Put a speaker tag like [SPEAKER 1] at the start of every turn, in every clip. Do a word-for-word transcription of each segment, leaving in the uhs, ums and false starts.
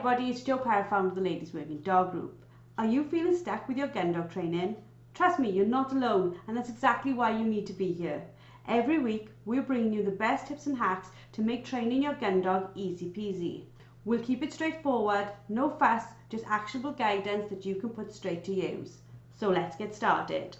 [SPEAKER 1] everybody, it's Jo Parr, founder of the Ladies Working Dog Group. Are you feeling stuck with your gun dog training? Trust me, you're not alone, and that's exactly why you need to be here. Every week, we're bringing you the best tips and hacks to make training your gun dog easy peasy. We'll keep it straightforward, no fuss, just actionable guidance that you can put straight to use. So let's get started.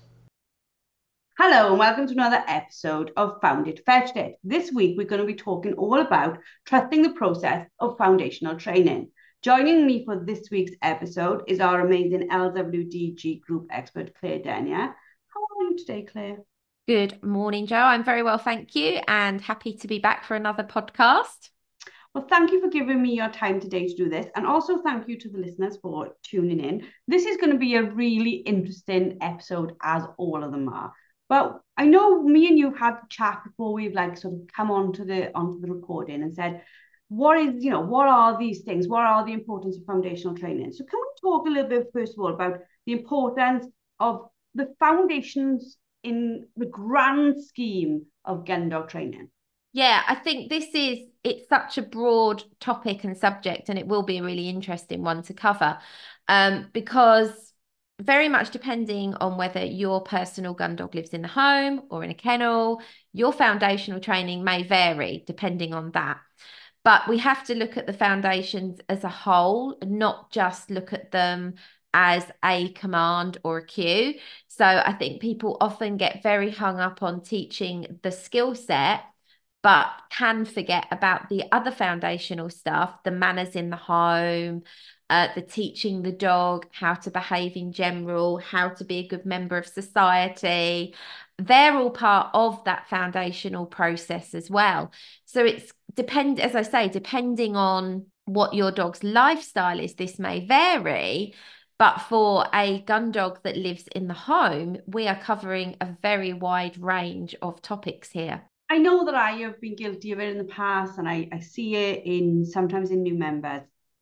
[SPEAKER 1] Hello and welcome to another episode of Found It, Fetched It. This week we're going to be talking all about trusting the process of foundational training. Joining me for this week's episode is our amazing L W D G group expert, Claire Denyer. How are you today, Claire?
[SPEAKER 2] Good morning, Jo. I'm very well, thank you, and happy to be back for another podcast.
[SPEAKER 1] Well, thank you for giving me your time today to do this, and also thank you to the listeners for tuning in. This is going to be a really interesting episode, as all of them are. But I know me and you had a chat before we've like sort of come onto the onto the recording and said, what is, you know, what are these things? What are the importance of foundational training? So can we talk a little bit, first of all, about the importance of the foundations in the grand scheme of gun dog training?
[SPEAKER 2] Yeah, I think this is, it's such a broad topic and subject, and it will be a really interesting one to cover um, because very much depending on whether your personal gun dog lives in the home or in a kennel, your foundational training may vary depending on that. But we have to look at the foundations as a whole, not just look at them as a command or a cue. So I think people often get very hung up on teaching the skill set, but can forget about the other foundational stuff, the manners in the home, uh, the teaching the dog how to behave in general, how to be a good member of society. They're all part of that foundational process as well. So it's depend, as I say, depending on what your dog's lifestyle is, this may vary. But for a gun dog that lives in the home, we are covering a very wide range of topics here.
[SPEAKER 1] I know that I have been guilty of it in the past, and I, I see it in sometimes in new members.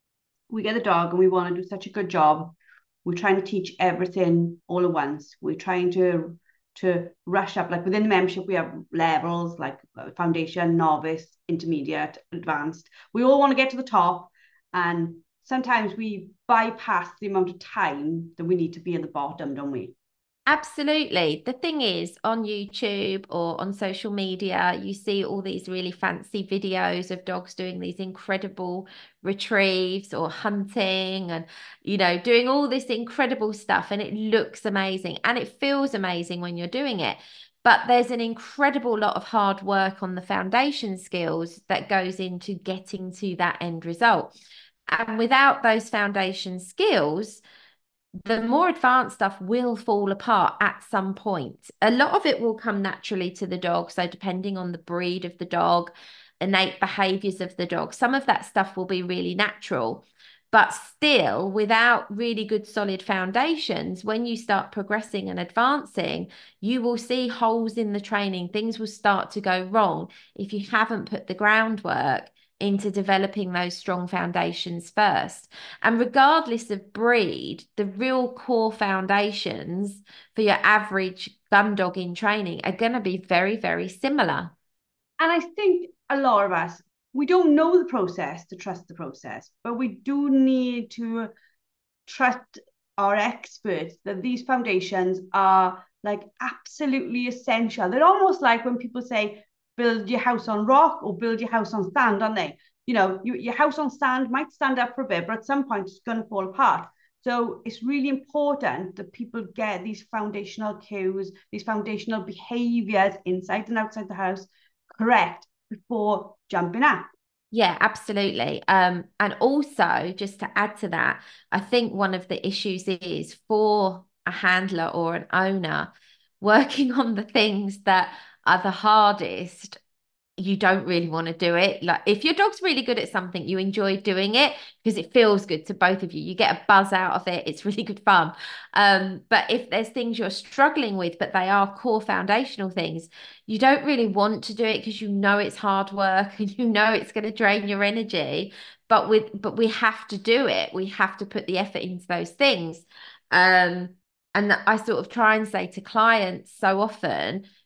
[SPEAKER 1] We get a dog and we want to do such a good job. We're trying to teach everything all at once. We're trying to to rush up. Like within the membership, we have levels like foundation, novice, intermediate, advanced. We all want to get to the top, and sometimes we bypass the amount of time that we need to be at the bottom, don't we?
[SPEAKER 2] Absolutely. The thing is, on YouTube or on social media, you see all these really fancy videos of dogs doing these incredible retrieves or hunting and, you know, doing all this incredible stuff. And it looks amazing and it feels amazing when you're doing it. But there's an incredible lot of hard work on the foundation skills that goes into getting to that end result. And without those foundation skills, the more advanced stuff will fall apart at some point. A lot of it will come naturally to the dog. So, depending on the breed of the dog, innate behaviors of the dog, some of that stuff will be really natural. But still, without really good solid foundations, when you start progressing and advancing, you will see holes in the training. Things will start to go wrong if you haven't put the groundwork into developing those strong foundations first. And regardless of breed, the real core foundations for your average gun dog in training are going to be very, very similar.
[SPEAKER 1] And I think a lot of us, we don't know the process to trust the process, but we do need to trust our experts that these foundations are like absolutely essential. They're almost like when people say, build your house on rock or build your house on sand, aren't they? You know, you, your house on sand might stand up for a bit, but at some point it's going to fall apart. So it's really important that people get these foundational cues, these foundational behaviors inside and outside the house correct before jumping up.
[SPEAKER 2] Yeah, absolutely. Um, and also, just to add to that, I think one of the issues is for a handler or an owner working on the things that are the hardest, you don't really want to do it. Like if your dog's really good at something, you enjoy doing it because it feels good to both of you. You get a buzz out of it. It's really good fun. Um, but if there's things you're struggling with, but they are core foundational things, you don't really want to do it because you know it's hard work and you know it's going to drain your energy. But with but we have to do it. We have to put the effort into those things. Um, and I sort of try and say to clients so often,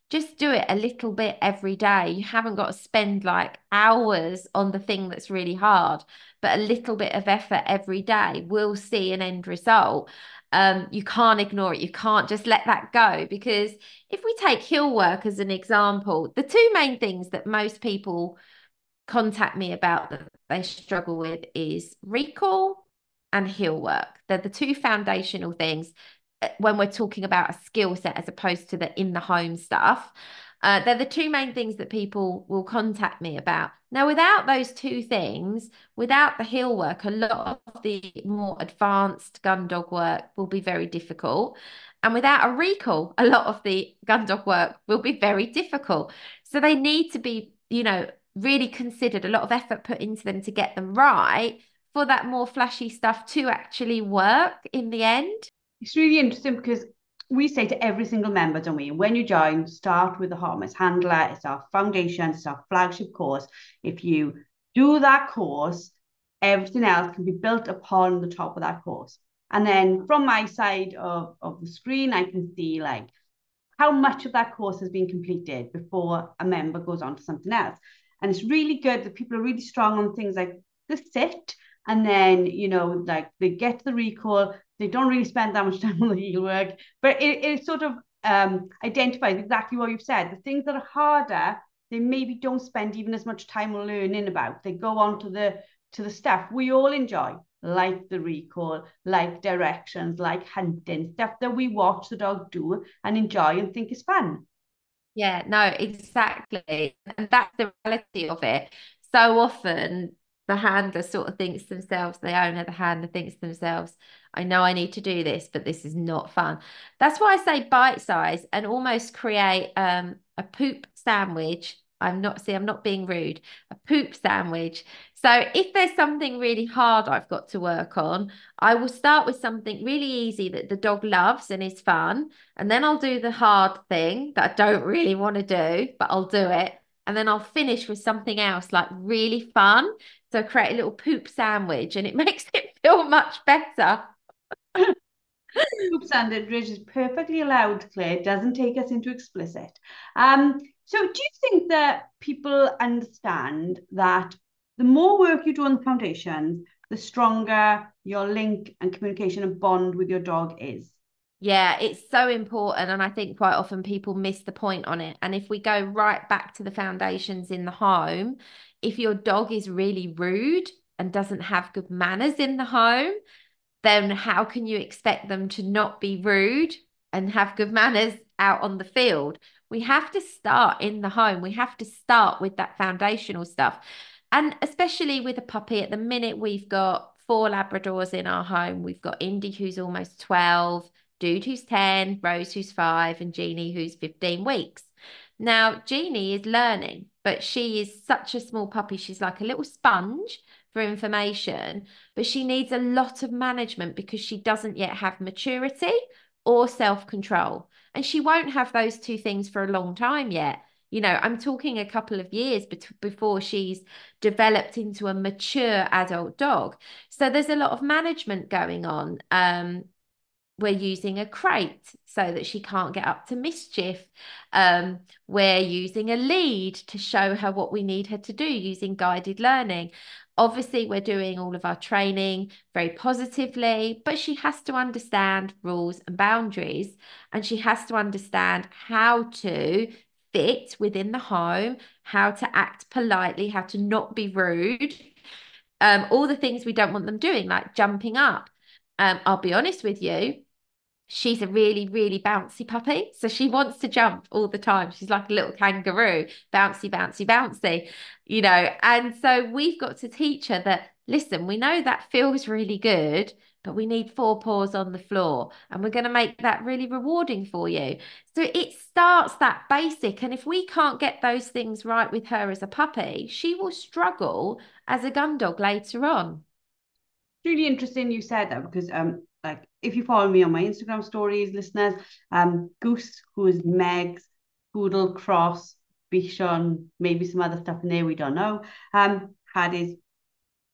[SPEAKER 2] just do it a little bit every day. You haven't got to spend like hours on the thing that's really hard, but a little bit of effort every day will see an end result. Um, you can't ignore it. You can't just let that go, because if we take hill work as an example, the two main things that most people contact me about that they struggle with is recall and heel work. They're the two foundational things uh, when we're talking about a skill set as opposed to the in the home stuff. Uh, they're the two main things that people will contact me about. Now, without those two things, without the heel work, a lot of the more advanced gun dog work will be very difficult. And without a recall, a lot of the gun dog work will be very difficult. So they need to be, you know, really considered, a lot of effort put into them to get them right for that more flashy stuff to actually work in the end.
[SPEAKER 1] It's really interesting because we say to every single member, don't we? When you join, start with the Harness Handler. It's our foundation, it's our flagship course. If you do that course, everything else can be built upon the top of that course. And then from my side of, of the screen, I can see like how much of that course has been completed before a member goes on to something else. And it's really good that people are really strong on things like the sit, and then, you know, like they get the recall, they don't really spend that much time on the heel work, but it, it sort of um, identifies exactly what you've said. The things that are harder, they maybe don't spend even as much time learning about. They go on to the to the stuff we all enjoy, like the recall, like directions, like hunting, stuff that we watch the dog do and enjoy and think is fun.
[SPEAKER 2] Yeah, no, exactly. And that's the reality of it. So often the handler sort of thinks to themselves, the owner, the handler thinks to themselves, I know I need to do this, but this is not fun. That's why I say bite size and almost create um a poop sandwich. I'm not, see, I'm not being rude, a poop sandwich. So if there's something really hard I've got to work on, I will start with something really easy that the dog loves and is fun. And then I'll do the hard thing that I don't really want to do, but I'll do it. And then I'll finish with something else like really fun. So create a little poop sandwich and it makes it feel much better.
[SPEAKER 1] Poop sandwich is perfectly allowed, Claire. It doesn't take us into explicit. Um, so do you think that people understand that the more work you do on the foundations, the stronger your link and communication and bond with your dog is?
[SPEAKER 2] Yeah, it's so important. And I think quite often people miss the point on it. And if we go right back to the foundations in the home, if your dog is really rude and doesn't have good manners in the home, then how can you expect them to not be rude and have good manners out on the field? We have to start in the home. We have to start with that foundational stuff. And especially with a puppy, at the minute, we've got four Labradors in our home. We've got Indy, who's almost twelve, Dude, who's ten, Rose, who's five, and Jeannie, who's fifteen weeks. Now, Jeannie is learning, but she is such a small puppy. She's like a little sponge for information, but she needs a lot of management because she doesn't yet have maturity or self-control. And she won't have those two things for a long time yet. You know, I'm talking a couple of years before she's developed into a mature adult dog. So there's a lot of management going on. Um, we're using a crate so that she can't get up to mischief. Um, we're using a lead to show her what we need her to do using guided learning. Obviously, we're doing all of our training very positively, but she has to understand rules and boundaries, and she has to understand how to fit within the home, how to act politely, how to not be rude, um, all the things we don't want them doing, like jumping up. Um, I'll be honest with you, she's a really, really bouncy puppy. So she wants to jump all the time. She's like a little kangaroo, bouncy, bouncy, bouncy, you know. And so we've got to teach her that, listen, we know that feels really good, but we need four paws on the floor and we're going to make that really rewarding for you. So it starts that basic. And if we can't get those things right with her as a puppy, she will struggle as a gun dog later on.
[SPEAKER 1] Really interesting you said that because um like if you follow me on my Instagram stories, listeners, um Goose, who is Meg's poodle cross, Bichon, maybe some other stuff in there we don't know, um had his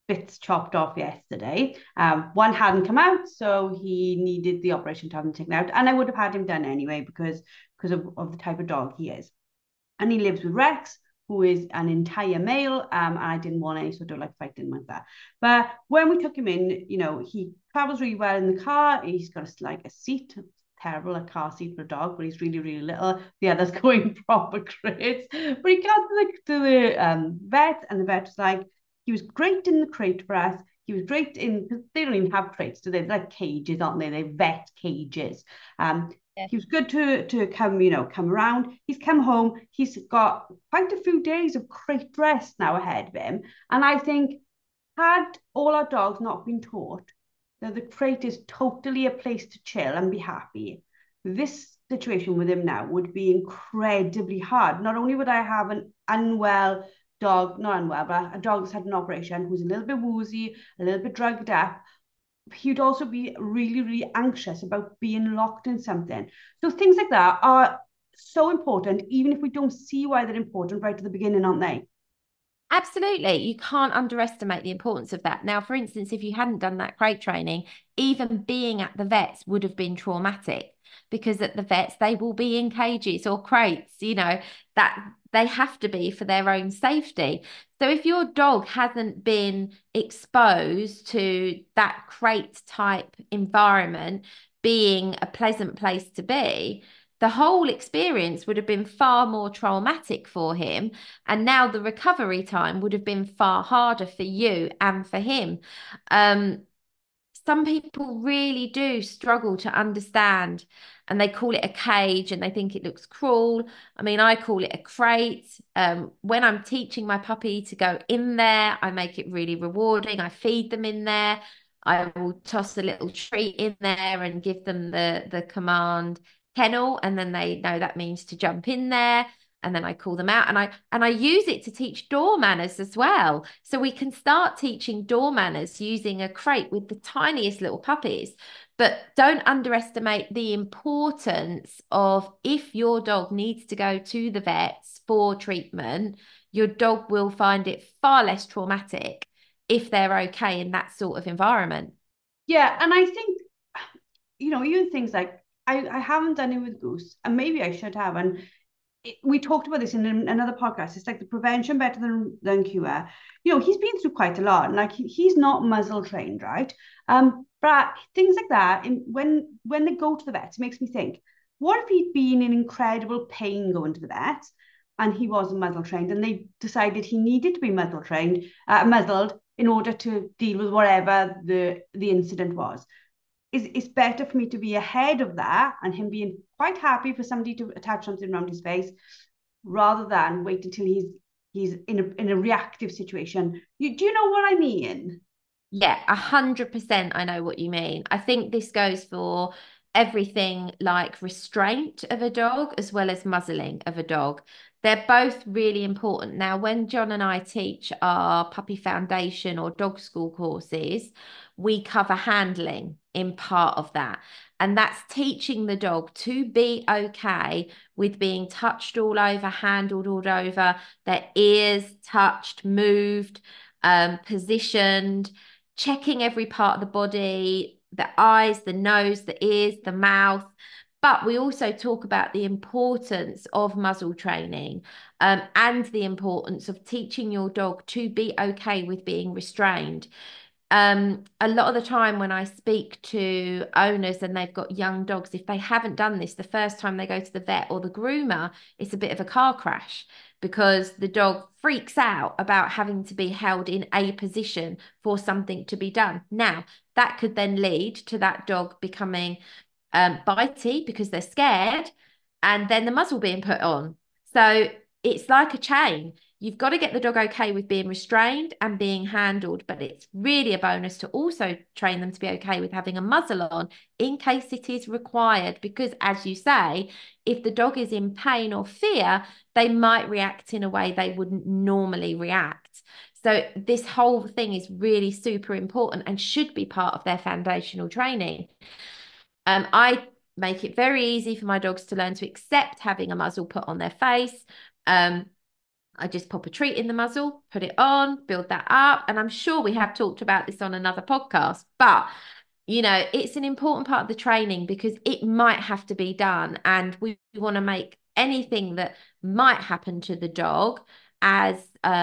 [SPEAKER 1] bits chopped off yesterday. Um, one hadn't come out, so he needed the operation to have them taken out, and I would have had him done anyway because because of, of the type of dog he is. And he lives with Rex, who is an entire male, um, and I didn't want any sort of like fighting with that. But when we took him in, you know, he travels really well in the car. He's got a, like a seat, terrible, a car seat for a dog, but he's really, really little. The other's going proper crates. But he got to the, to the um, vet, and the vet was like, he was great in the crate for us. He was great in, they don't even have crates, do they? They're like cages, aren't they? They're vet cages. Um,
[SPEAKER 2] Yeah.
[SPEAKER 1] he was good to to come, you know, come around. He's come home. He's got quite a few days of crate rest now ahead of him. And I think had all our dogs not been taught that the crate is totally a place to chill and be happy, this situation with him now would be incredibly hard. Not only would I have an unwell dog, not unwell, but a dog that's had an operation who's a little bit woozy, a little bit drugged up, he'd also be really, really anxious about being locked in something. So things like that are so important, even if we don't see why they're important right at the beginning, aren't they?
[SPEAKER 2] Absolutely. You can't underestimate the importance of that. Now, for instance, if you hadn't done that crate training, even being at the vets would have been traumatic because at the vets, they will be in cages or crates, you know, that they have to be for their own safety. So if your dog hasn't been exposed to that crate type environment being a pleasant place to be, the whole experience would have been far more traumatic for him. And now the recovery time would have been far harder for you and for him. Um, some people really do struggle to understand and they call it a cage and they think it looks cruel. I mean, I call it a crate. Um, when I'm teaching my puppy to go in there, I make it really rewarding. I feed them in there. I will toss a little treat in there and give them the, the command kennel, and then they know that means to jump in there. And then I call them out and I and I use it to teach door manners as well. So we can start teaching door manners using a crate with the tiniest little puppies. But don't underestimate the importance of if your dog needs to go to the vets for treatment, your dog will find it far less traumatic if they're okay in that sort of environment.
[SPEAKER 1] Yeah, and I think, you know, even things like I, I haven't done it with Goose, and maybe I should have. And it, we talked about this in another podcast. It's like the prevention better than than cure. You know, he's been through quite a lot, and like he, he's not muzzle trained, right? Um, but things like that, in, when when they go to the vet, it makes me think: what if he'd been in incredible pain going to the vet, and he wasn't muzzle trained, and they decided he needed to be muzzle trained, uh, muzzled in order to deal with whatever the the incident was. It's, it's better for me to be ahead of that and him being quite happy for somebody to attach something around his face rather than wait until he's he's in a in a reactive situation. You, do you know what I mean?
[SPEAKER 2] Yeah, a hundred percent. I know what you mean. I think this goes for everything like restraint of a dog as well as muzzling of a dog. They're both really important. Now, when John and I teach our puppy foundation or dog school courses, we cover handling in part of that. And that's teaching the dog to be okay with being touched all over, handled all over, their ears touched, moved, um, positioned, checking every part of the body, the eyes, the nose, the ears, the mouth. But we also talk about the importance of muzzle training, um, and the importance of teaching your dog to be okay with being restrained. Um, a lot of the time when I speak to owners and they've got young dogs, if they haven't done this the first time they go to the vet or the groomer, it's a bit of a car crash because the dog freaks out about having to be held in a position for something to be done. Now, that could then lead to that dog becoming um, bitey because they're scared, and then the muzzle being put on. So it's like a chain. You've got to get the dog okay with being restrained and being handled, but it's really a bonus to also train them to be okay with having a muzzle on in case it is required. Because, as you say, if the dog is in pain or fear, they might react in a way they wouldn't normally react. So, this whole thing is really super important and should be part of their foundational training. Um, I make it very easy for my dogs to learn to accept having a muzzle put on their face. Um, I just pop a treat in the muzzle, put it on, build that up. And I'm sure we have talked about this on another podcast, but you know, it's an important part of the training because it might have to be done. And we, we want to make anything that might happen to the dog as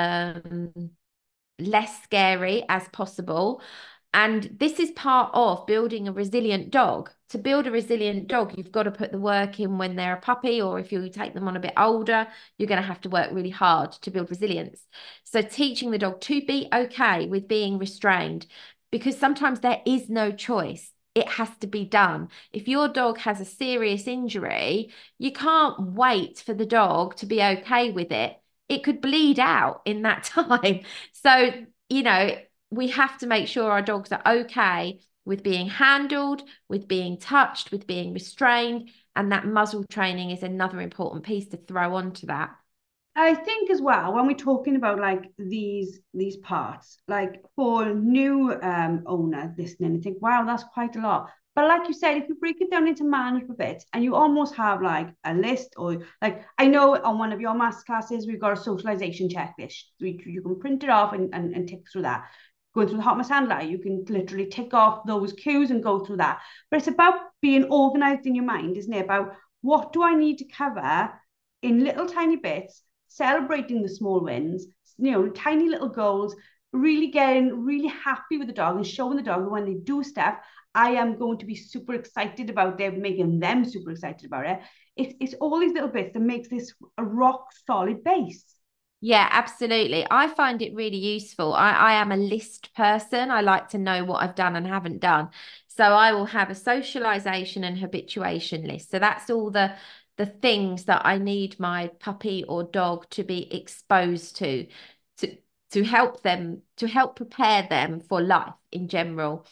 [SPEAKER 2] um, less scary as possible. And this is part of building a resilient dog. To build a resilient dog, you've got to put the work in when they're a puppy, or if you take them on a bit older, you're going to have to work really hard to build resilience. So teaching the dog to be okay with being restrained, because sometimes there is no choice. It has to be done. If your dog has a serious injury, you can't wait for the dog to be okay with it. It could bleed out in that time. So, you know, we have to make sure our dogs are okay with being handled, with being touched, with being restrained. And that muzzle training is another important piece to throw onto that.
[SPEAKER 1] I think as well when we're talking about like these these parts, like for new um owners listening and think, wow, that's quite a lot. But like you said, if you break it down into manageable bits and you almost have like a list, or like I know on one of your master classes, we've got a socialization checklist. We, you can print it off and, and, and tick through that. Going through the Hot Mess Handler, you can literally tick off those cues and go through that. But it's about being organized in your mind, isn't it? About what do I need to cover in little tiny bits, celebrating the small wins, you know, tiny little goals, really getting really happy with the dog and showing the dog that when they do stuff, I am going to be super excited about them, making them super excited about it. It's, it's all these little bits that makes this a rock solid base.
[SPEAKER 2] Yeah, absolutely. I find it really useful. I, I am a list person. I like to know what I've done and haven't done. So I will have a socialization and habituation list. So that's all the the things that I need my puppy or dog to be exposed to, to to help them, to help prepare them for life in general.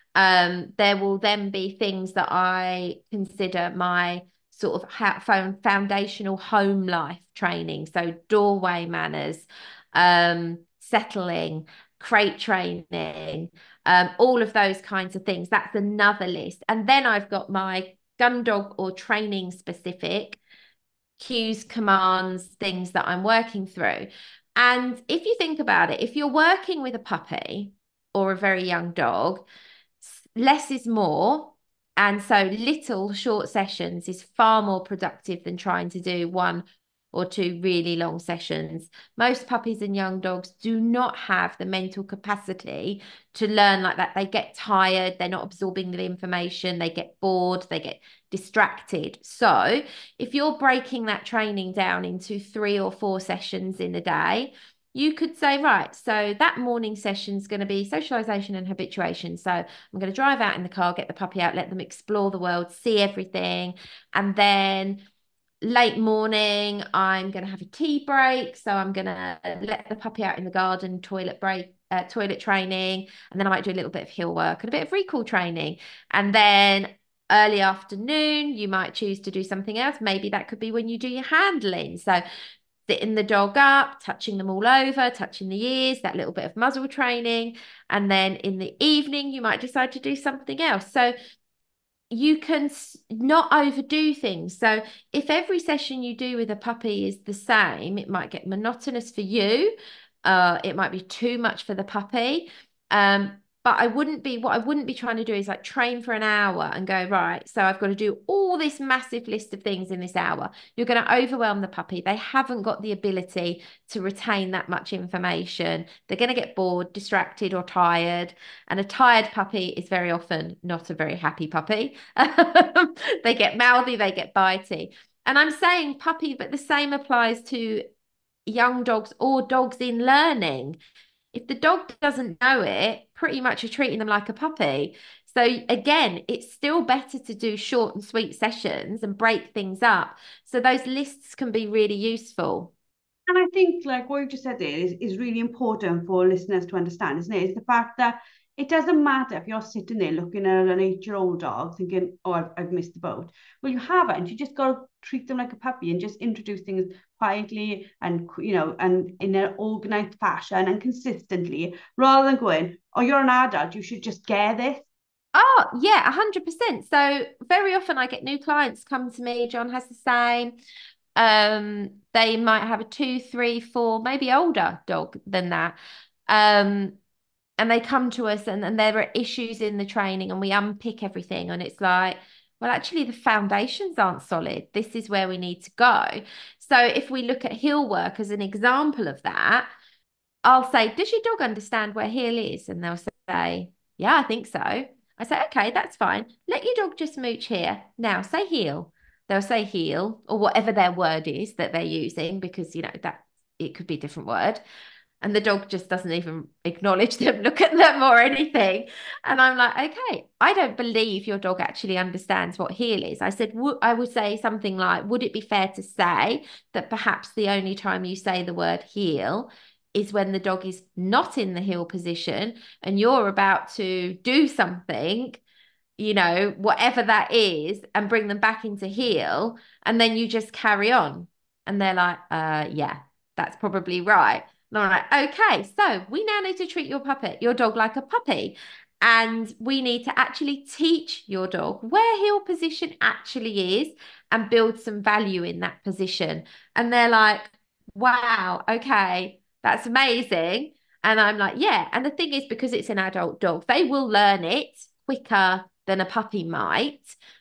[SPEAKER 2] Um, there will then be things that I consider my sort of ha- foundational home life training. So doorway manners, um, settling, crate training, um, all of those kinds of things. That's another list. And then I've got my gun dog or training specific cues, commands, things that I'm working through. And if you think about it, if you're working with a puppy or a very young dog, less is more. And so little short sessions is far more productive than trying to do one or two really long sessions. Most puppies and young dogs do not have the mental capacity to learn like that. They get tired, they're not absorbing the information, they get bored, they get distracted. So if you're breaking that training down into three or four sessions in a day, you could say, right, so that morning session is going to be socialization and habituation. So I'm going to drive out in the car, get the puppy out, let them explore the world, see everything. And then late morning, I'm going to have a tea break. So I'm going to let the puppy out in the garden, toilet break, uh, toilet training. And then I might do a little bit of hill work and a bit of recall training. And then early afternoon, you might choose to do something else. Maybe that could be when you do your handling. So sitting the dog up, touching them all over, touching the ears, that little bit of muzzle training. And then in the evening, you might decide to do something else. So you can not overdo things. So if every session you do with a puppy is the same, it might get monotonous for you. Uh, it might be too much for the puppy. Um, but I wouldn't be, what I wouldn't be trying to do is like train for an hour and go, right, so I've got to do all this massive list of things in this hour. You're going to overwhelm the puppy. They haven't got the ability to retain that much information. They're going to get bored, distracted, or tired. And a tired puppy is very often not a very happy puppy. They get mouthy, they get bitey. And I'm saying puppy, but the same applies to young dogs or dogs in learning. If the dog doesn't know it, pretty much you're treating them like a puppy. So again, it's still better to do short and sweet sessions and break things up. So those lists can be really useful.
[SPEAKER 1] And I think, like what you just said there, is, is really important for listeners to understand, isn't it? Is the fact that it doesn't matter if you're sitting there looking at an eight-year-old dog thinking, oh, I've, I've missed the boat. Well, you haven't. You just got to treat them like a puppy and just introduce things quietly and, you know, and in an organized fashion and consistently, rather than going, oh, you're an adult, you should just get this.
[SPEAKER 2] Oh, yeah, one hundred percent. So very often I get new clients come to me. John has the same. Um, they might have a two, three, four, maybe older dog than that. Um, and they come to us and, and there are issues in the training and we unpick everything and it's like, well, actually the foundations aren't solid. This is where we need to go. So if we look at heel work as an example of that, I'll say, does your dog understand where heel is? And they'll say, yeah, I think so. I say, okay, that's fine. Let your dog just mooch here. Now say heel. They'll say heel or whatever their word is that they're using because, you know, that it could be a different word. And the dog just doesn't even acknowledge them, look at them or anything. And I'm like, okay, I don't believe your dog actually understands what heel is. I said, I would say something like, would it be fair to say that perhaps the only time you say the word heel is when the dog is not in the heel position and you're about to do something, you know, whatever that is, and bring them back into heel, and then you just carry on. And they're like, uh, yeah, that's probably right. And I'm like, okay, so we now need to treat your puppet, your dog like a puppy. And we need to actually teach your dog where heel position actually is and build some value in that position. And they're like, wow, okay, that's amazing. And I'm like, yeah. And the thing is, because it's an adult dog, they will learn it quicker than a puppy might.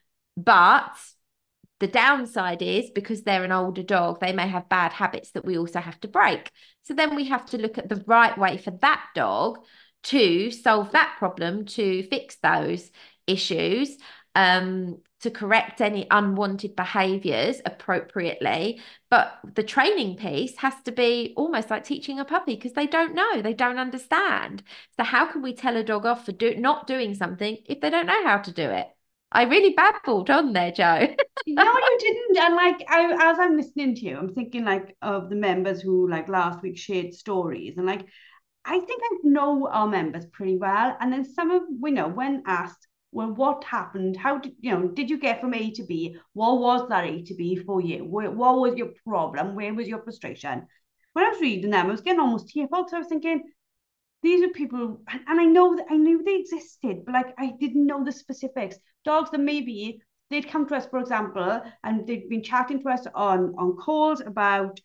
[SPEAKER 2] But the downside is because they're an older dog, they may have bad habits that we also have to break. So then we have to look at the right way for that dog to solve that problem, to fix those issues, um, to correct any unwanted behaviors appropriately. But the training piece has to be almost like teaching a puppy because they don't know, they don't understand. So how can we tell a dog off for do not doing something if they don't know how to do it? I really babbled on there, Joe.
[SPEAKER 1] No, you didn't. And like I as I'm listening to you, I'm thinking like of the members who like last week shared stories. And like I think I know our members pretty well. And then some of we know when asked, well, what happened? How did you know, did you get from A to B? What was that A to B for you? What, what was your problem? Where was your frustration? When I was reading them, I was getting almost tearful. So I was thinking, these are people, and, and I know that I knew they existed, but like I didn't know the specifics. Dogs that maybe they'd come to us, for example, and they'd been chatting to us on on calls about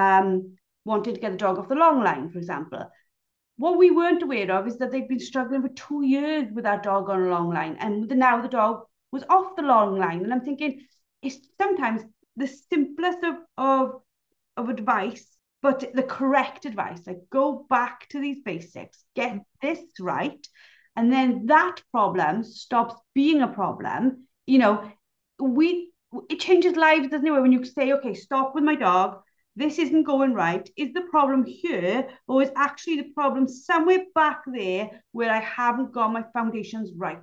[SPEAKER 1] um wanting to get the dog off the long line, for example. What we weren't aware of is that they'd been struggling for two years with that dog on a long line, and now the dog was off the long line. And I'm thinking, it's sometimes the simplest of of of advice, but the correct advice, like go back to these basics, get this right, and then that problem stops being a problem. You know, we it changes lives, doesn't it? When you say, okay, stop with my dog. This isn't going right. Is the problem here, or is actually the problem somewhere back there where I haven't got my foundations right?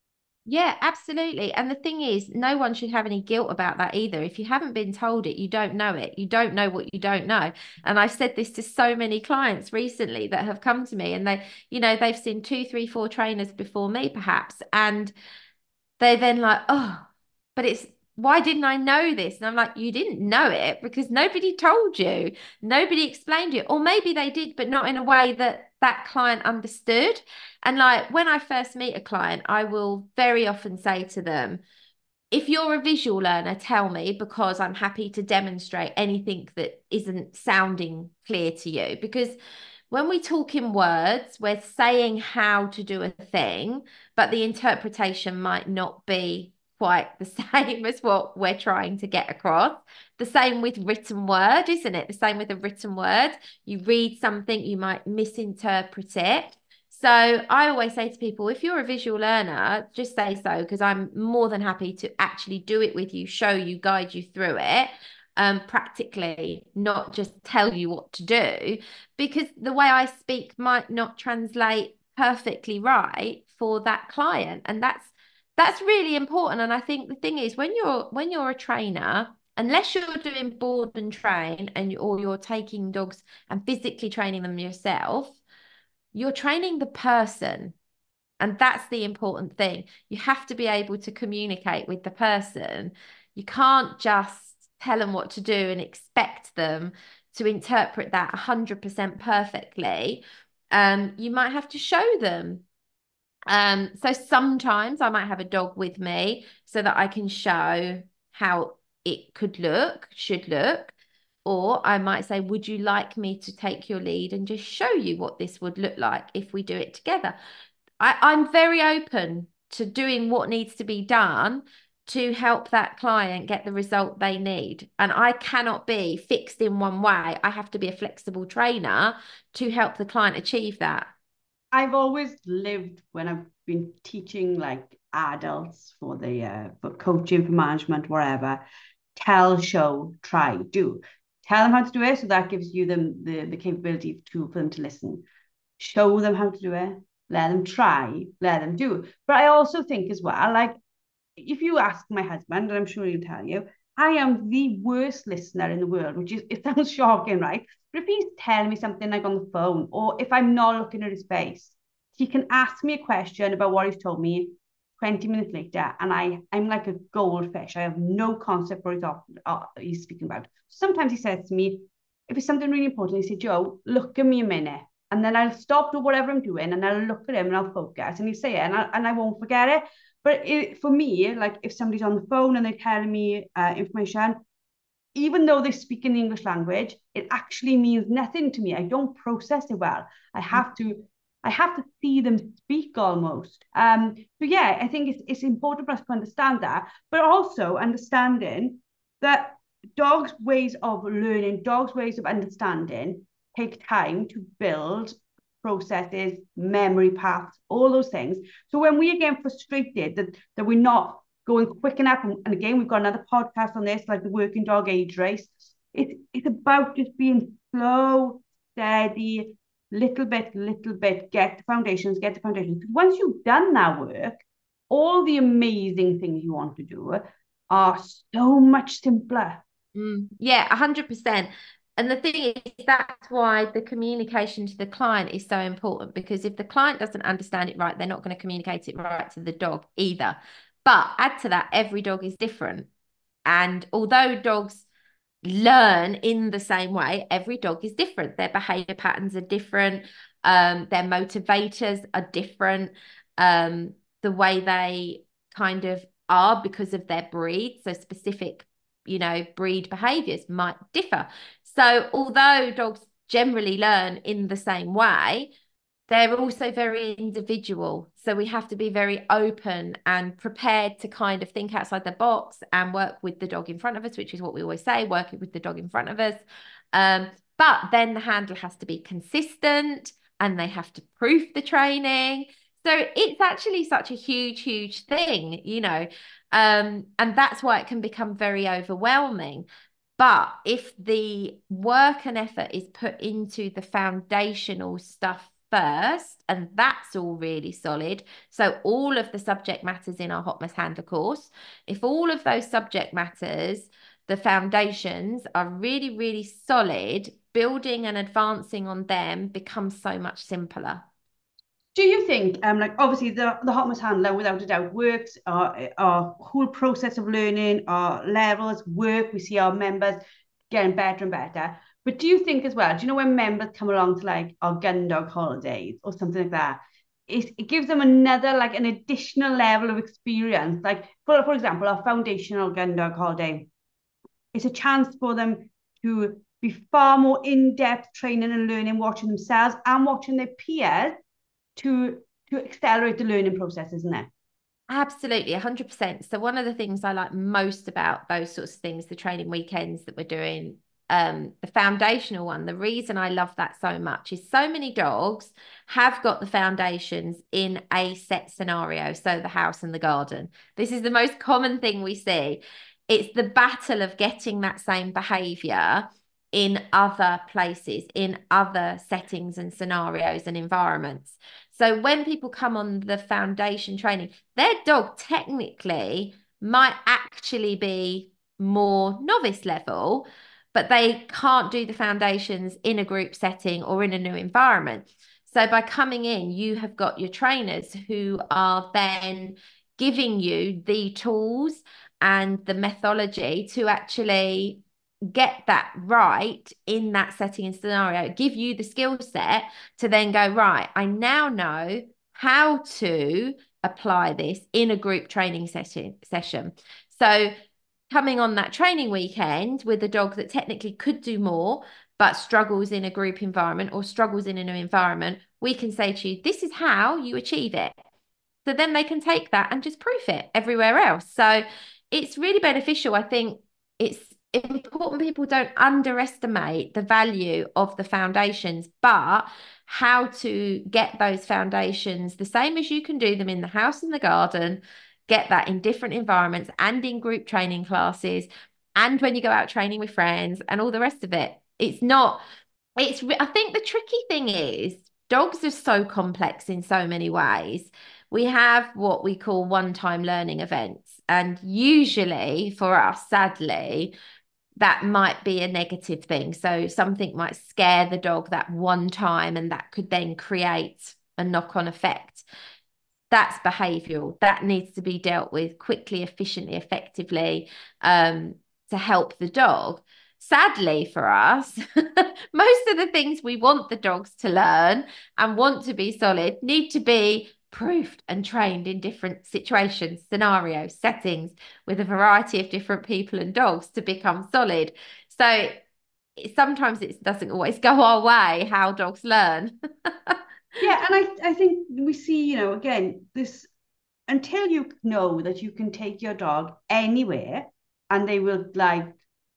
[SPEAKER 2] Yeah, absolutely. And the thing is, no one should have any guilt about that either. If you haven't been told it, you don't know it. You don't know what you don't know. And I've said this to so many clients recently that have come to me and they, you know, they've seen two, three, four trainers before me, perhaps. And they then like, oh, but it's why didn't I know this? And I'm like, you didn't know it because nobody told you, nobody explained it, or maybe they did, but not in a way that that client understood. And like when I first meet a client, I will very often say to them, if you're a visual learner, tell me because I'm happy to demonstrate anything that isn't sounding clear to you. Because when we talk in words, we're saying how to do a thing, but the interpretation might not be quite the same as what we're trying to get across. The same with written word, isn't it? The same with a written word. You read something, you might misinterpret it. So I always say to people, if you're a visual learner, just say so, because I'm more than happy to actually do it with you, show you, guide you through it, um, practically, not just tell you what to do, because the way I speak might not translate perfectly right for that client. And that's that's really important. And I think the thing is when you're when you're a trainer, unless you're doing board and train and or you're taking dogs and physically training them yourself, you're training the person. And that's the important thing. You have to be able to communicate with the person. You can't just tell them what to do and expect them to interpret that one hundred percent perfectly. Um, you might have to show them. Um, so sometimes I might have a dog with me so that I can show how it could look, should look. Or I might say, would you like me to take your lead and just show you what this would look like if we do it together? I, I'm very open to doing what needs to be done to help that client get the result they need. And I cannot be fixed in one way. I have to be a flexible trainer to help the client achieve that.
[SPEAKER 1] I've always lived when I've been teaching like adults for the uh, for coaching, for management, wherever. Tell, show, try, do. Tell them how to do it, so that gives you them the, the capability to for them to listen. Show them how to do it. Let them try. Let them do. But I also think as well, like if you ask my husband, and I'm sure he'll tell you, I am the worst listener in the world, which is, it sounds shocking, right? But if he's telling me something like on the phone, or if I'm not looking at his face, he can ask me a question about what he's told me twenty minutes later, and I, I'm like a goldfish. I have no concept what he's, off, uh, he's speaking about. Sometimes he says to me, if it's something really important, he said, Joe, look at me a minute. And then I'll stop to whatever I'm doing and I'll look at him and I'll focus and he'll say it and I, and I won't forget it. But it, for me, like if somebody's on the phone and they're telling me uh, information, even though they speak in the English language, it actually means nothing to me. I don't process it well. I have to, I have to see them speak almost. Um, so yeah, I think it's it's important for us to understand that, but also understanding that dogs' ways of learning, dogs' ways of understanding take time to build processes, memory paths, all those things. So when we get frustrated that, that we're not going quick enough, and, and again, we've got another podcast on this, like the working dog age race, it's, it's about just being slow, steady, little bit, little bit, get the foundations, get the foundations. Because once you've done that work, all the amazing things you want to do are so much simpler.
[SPEAKER 2] Mm, yeah, one hundred percent. And the thing is, that's why the communication to the client is so important, because if the client doesn't understand it right, they're not going to communicate it right to the dog either. But add to that, every dog is different. And although dogs learn in the same way, every dog is different. Their behavior patterns are different. Um, their motivators are different. Um, the way they kind of are because of their breed. So specific, you know, breed behaviors might differ. So although dogs generally learn in the same way, they're also very individual. So we have to be very open and prepared to kind of think outside the box and work with the dog in front of us, which is what we always say, working with the dog in front of us. Um, but then the handler has to be consistent and they have to proof the training. So it's actually such a huge, huge thing, you know, um, and that's why it can become very overwhelming. But if the work and effort is put into the foundational stuff first, and that's all really solid. So all of the subject matters in our Hot Mess Handler course, if all of those subject matters, the foundations are really, really solid, building and advancing on them becomes so much simpler.
[SPEAKER 1] Do you think, um, like obviously the the Hot Mess Handler without a doubt works, our our whole process of learning, our levels work, we see our members getting better and better. But do you think as well, do you know when members come along to like our gun dog holidays or something like that, it, it gives them another like an additional level of experience. Like for for example, our foundational gun dog holiday, it's a chance for them to be far more in-depth training and learning, watching themselves and watching their peers to to accelerate the learning process, isn't it?
[SPEAKER 2] Absolutely, one hundred percent. So one of the things I like most about those sorts of things, the training weekends that we're doing, um, the foundational one, the reason I love that so much is so many dogs have got the foundations in a set scenario. So the house and the garden. This is the most common thing we see. It's the battle of getting that same behavior in other places, in other settings and scenarios and environments. So when people come on the foundation training, their dog technically might actually be more novice level, but they can't do the foundations in a group setting or in a new environment. So by coming in, you have got your trainers who are then giving you the tools and the methodology to actually get that right in that setting and scenario, give you the skill set to then go, right, I now know how to apply this in a group training session session. So coming on that training weekend with a dog that technically could do more, but struggles in a group environment or struggles in a new environment, we can say to you, this is how you achieve it. So then they can take that and just proof it everywhere else. So it's really beneficial. I think it's important people don't underestimate the value of the foundations, but how to get those foundations the same as you can do them in the house and the garden, get that in different environments and in group training classes, and when you go out training with friends and all the rest of it. It's not, it's, I think the tricky thing is dogs are so complex in so many ways. We have what we call one-time learning events. And usually for us, sadly, that might be a negative thing. So something might scare the dog that one time, and that could then create a knock-on effect. That's behavioural. That needs to be dealt with quickly, efficiently, effectively, um, to help the dog. Sadly for us, most of the things we want the dogs to learn and want to be solid need to be proofed and trained in different situations, scenarios, settings, with a variety of different people and dogs to become solid. So sometimes it doesn't always go our way how dogs learn.
[SPEAKER 1] Yeah, and I, I think we see, you know, again, this until you know that you can take your dog anywhere and they will like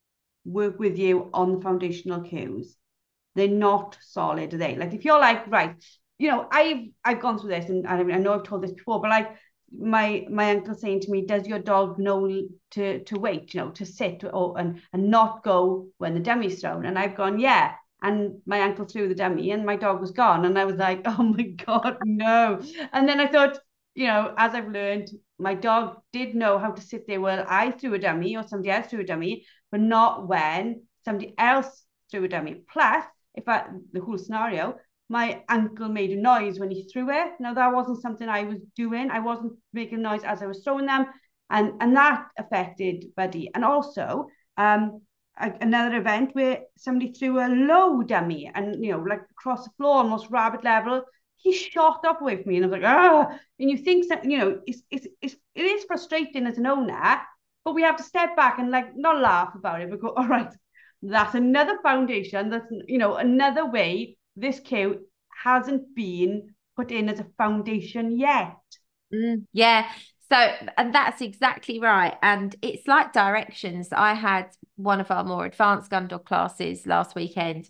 [SPEAKER 1] work with you on the foundational cues, they're not solid, are they? Like if you're like, right, you know, I've I've gone through this, and I, I know I've told this before, but like my my uncle saying to me, does your dog know to to wait, you know, to sit or and and not go when the dummy's thrown? And I've gone, yeah. And my uncle threw the dummy and my dog was gone. And I was like, oh my God, no. And then I thought, you know, as I've learned, my dog did know how to sit there while I threw a dummy or somebody else threw a dummy, but not when somebody else threw a dummy. Plus, if I, the whole scenario, my uncle made a noise when he threw it. Now, that wasn't something I was doing. I wasn't making noise as I was throwing them. And, and that affected Buddy. And also, um, another event where somebody threw a low dummy and, you know, like across the floor, almost rabbit level. He shot up away from me, and I was like, ah. And you think that, you know, it's, it's, it's, it is frustrating as an owner, but we have to step back and like not laugh about it, but go, all right, that's another foundation. That's, you know, another way this cue hasn't been put in as a foundation yet.
[SPEAKER 2] Mm, yeah. So, and that's exactly right. And it's like directions. I had one of our more advanced gun dog classes last weekend,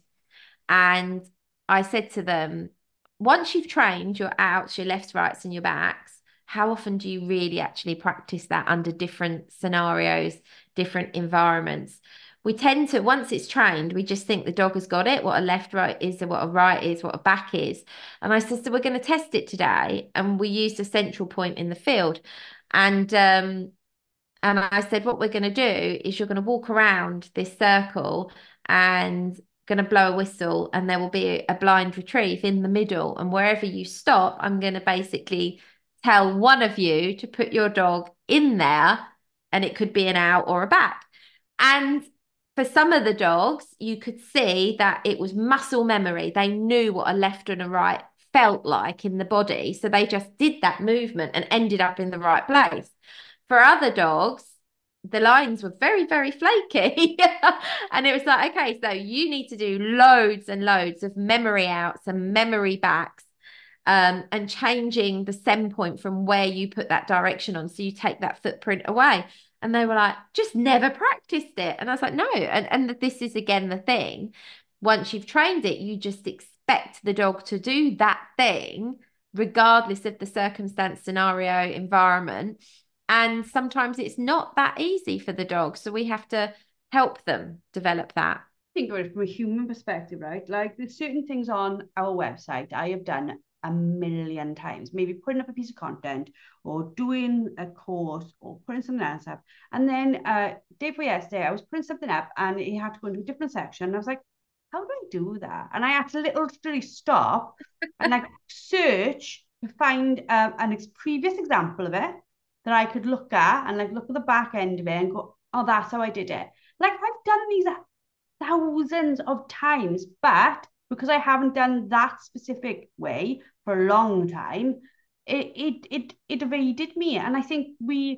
[SPEAKER 2] and I said to them, once you've trained your outs, your lefts, rights, and your backs, how often do you really actually practice that under different scenarios, different environments? We tend to, once it's trained, we just think the dog has got it, what a left, right is, what a right is, what a back is. And I said, so we're going to test it today. And we used a central point in the field. And um, and I said, what we're going to do is you're going to walk around this circle and going to blow a whistle, and there will be a blind retrieve in the middle. And wherever you stop, I'm going to basically tell one of you to put your dog in there, and it could be an out or a back. And for some of the dogs, you could see that it was muscle memory. They knew what a left and a right felt like in the body. So they just did that movement and ended up in the right place. For other dogs, the lines were very, very flaky. And it was like, okay, so you need to do loads and loads of memory outs and memory backs, um, and changing the send point from where you put that direction on. So you take that footprint away. And they were like, just never practiced it. And I was like, no. And, and this is again the thing. Once you've trained it, you just expect the dog to do that thing, regardless of the circumstance, scenario, environment. And sometimes it's not that easy for the dog. So we have to help them develop that.
[SPEAKER 1] Think of it from a human perspective, right? Like there's certain things on our website I have done a million times, maybe putting up a piece of content or doing a course or putting something else up. And then uh, day before yesterday, I was putting something up and it had to go into a different section. And I was like, how do I do that? And I had to literally stop and like search to find uh, an ex- previous example of it that I could look at and like look at the back end of it and go, oh, that's how I did it. Like I've done these thousands of times, but because I haven't done that specific way for a long time, it it it it evaded me. And I think we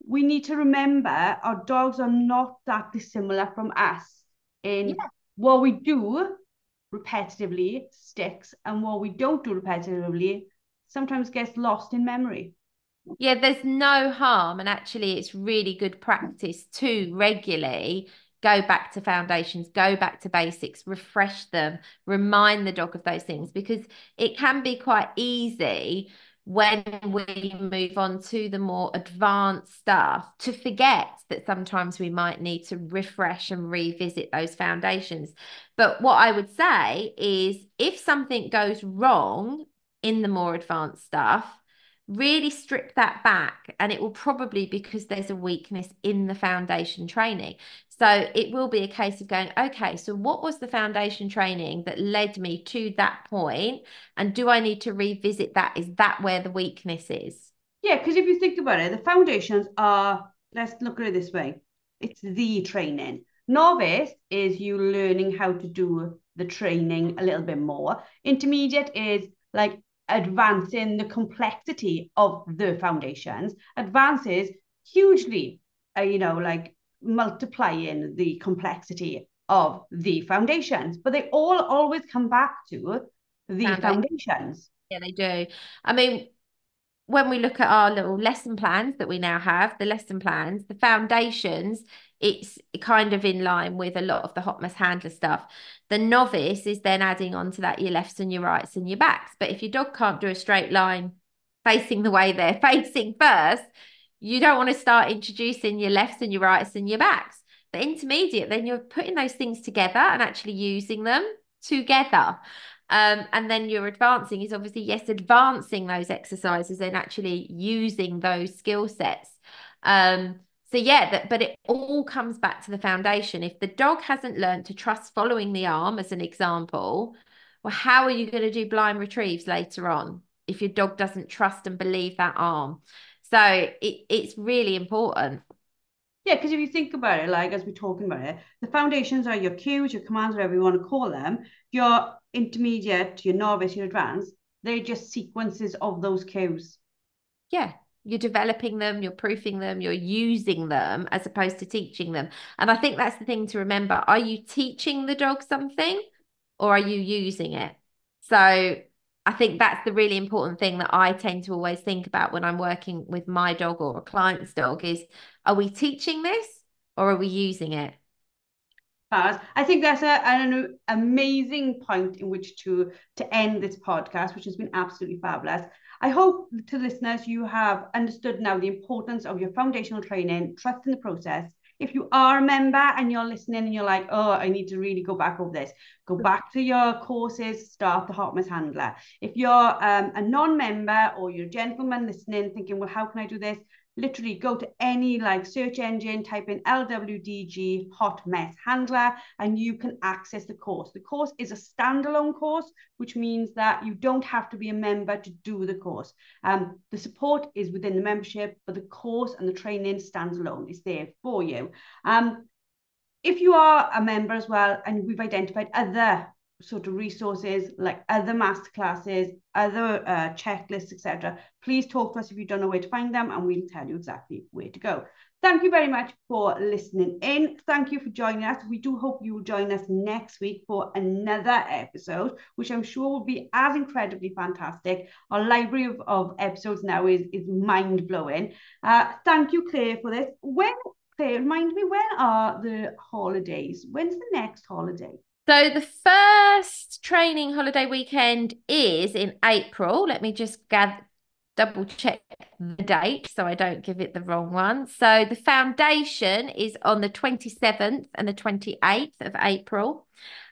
[SPEAKER 1] we need to remember our dogs are not that dissimilar from us in
[SPEAKER 2] Yeah.
[SPEAKER 1] what we do repetitively sticks, and what we don't do repetitively sometimes gets lost in memory.
[SPEAKER 2] Yeah, there's no harm, and actually, it's really good practice to regularly go back to foundations, go back to basics, refresh them, remind the dog of those things, because it can be quite easy when we move on to the more advanced stuff to forget that sometimes we might need to refresh and revisit those foundations. But what I would say is if something goes wrong in the more advanced stuff, really strip that back, and it will probably because there's a weakness in the foundation training. So it will be a case of going, okay, so what was the foundation training that led me to that point, and do I need to revisit that? Is that where the weakness is?
[SPEAKER 1] Yeah, because if you think about it, the foundations are, let's look at it this way, it's the training. Novice is you learning how to do the training a little bit more. Intermediate is like advancing the complexity of the foundations. Advanced is hugely, uh, you know, like multiplying the complexity of the foundations, but they all always come back to the
[SPEAKER 2] Foundation.
[SPEAKER 1] foundations.
[SPEAKER 2] Yeah, they do. I mean, when we look at our little lesson plans that we now have, the lesson plans, the foundations, it's kind of in line with a lot of the hot mess handler stuff. The novice is then adding on to that your lefts and your rights and your backs. But if your dog can't do a straight line facing the way they're facing first, you don't want to start introducing your lefts and your rights and your backs. The intermediate, then you're putting those things together and actually using them together. Um, and then you're advancing is obviously, yes, advancing those exercises and actually using those skill sets. Um, so yeah, that, but it all comes back to the foundation. If the dog hasn't learned to trust following the arm, as an example, well, how are you going to do blind retrieves later on if your dog doesn't trust and believe that arm? So it, it's really important.
[SPEAKER 1] Yeah, because if you think about it, like as we're talking about it, the foundations are your cues, your commands, whatever you want to call them. Your intermediate, your novice, your advanced, they're just sequences of those cues.
[SPEAKER 2] Yeah, you're developing them, you're proofing them, you're using them as opposed to teaching them. And I think that's the thing to remember. Are you teaching the dog something or are you using it? So I think that's the really important thing that I tend to always think about when I'm working with my dog or a client's dog is, are we teaching this or are we using it?
[SPEAKER 1] But I think that's a, an amazing point in which to to end this podcast, which has been absolutely fabulous. I hope to listeners you have understood now the importance of your foundational training, trust in the process. If you are a member and you're listening and you're like, oh, I need to really go back over this, go back to your courses, start the Hot Mess Handler. If you're um, a non-member or you're a gentleman listening, thinking, well, how can I do this? Literally go to any like search engine, type in L W D G Hot Mess Handler, and you can access the course. The course is a standalone course, which means that you don't have to be a member to do the course. Um, the support is within the membership, but the course and the training stands alone. It's there for you. Um, if you are a member as well, and we've identified other sort of resources like other masterclasses, other uh, checklists, et cetera, please talk to us if you don't know where to find them, and we'll tell you exactly where to go. Thank you very much for listening in. Thank you for joining us. We do hope you will join us next week for another episode, which I'm sure will be as incredibly fantastic. Our library of, of episodes now is, is mind-blowing. Uh, thank you, Claire, for this. When Claire, remind me, when are the holidays? When's the next holiday?
[SPEAKER 2] So the first training holiday weekend is in April. Let me just gather, double check the date so I don't give it the wrong one. So the foundation is on the twenty-seventh and the twenty-eighth of April.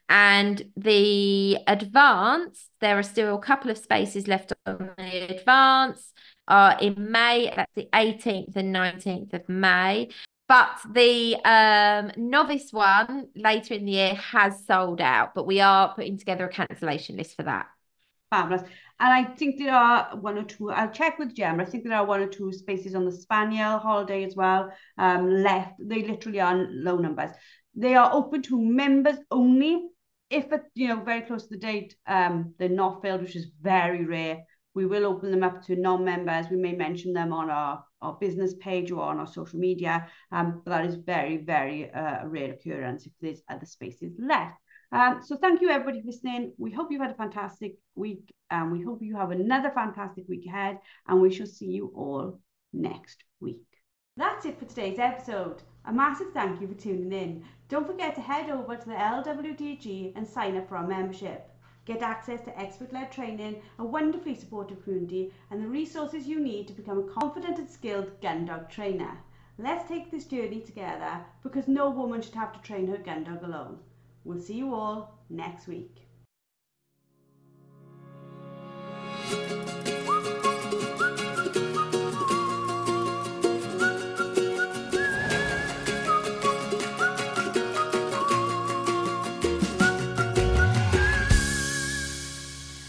[SPEAKER 2] And the advance, there are still a couple of spaces left on the advance. Uh, in May, that's the eighteenth and nineteenth of May. But the um, novice one later in the year has sold out, but we are putting together a cancellation list for that.
[SPEAKER 1] Fabulous. And I think there are one or two, I'll check with Gemma. I think there are one or two spaces on the Spaniel holiday as well um, left. They literally are low numbers. They are open to members only. If it, you know, very close to the date, um, they're not filled, which is very rare. We will open them up to non-members. We may mention them on our, our business page or on our social media, um, but that is very, very uh, a rare occurrence if there's other spaces left. Um, so thank you everybody for listening. We hope you've had a fantastic week, and we hope you have another fantastic week ahead, and we shall see you all next week. That's it for today's episode. A massive thank you for tuning in. Don't forget to head over to the L W D G and sign up for our membership. Get access to expert-led training, a wonderfully supportive community, and the resources you need to become a confident and skilled gun dog trainer. Let's take this journey together, because no woman should have to train her gun dog alone. We'll see you all next week.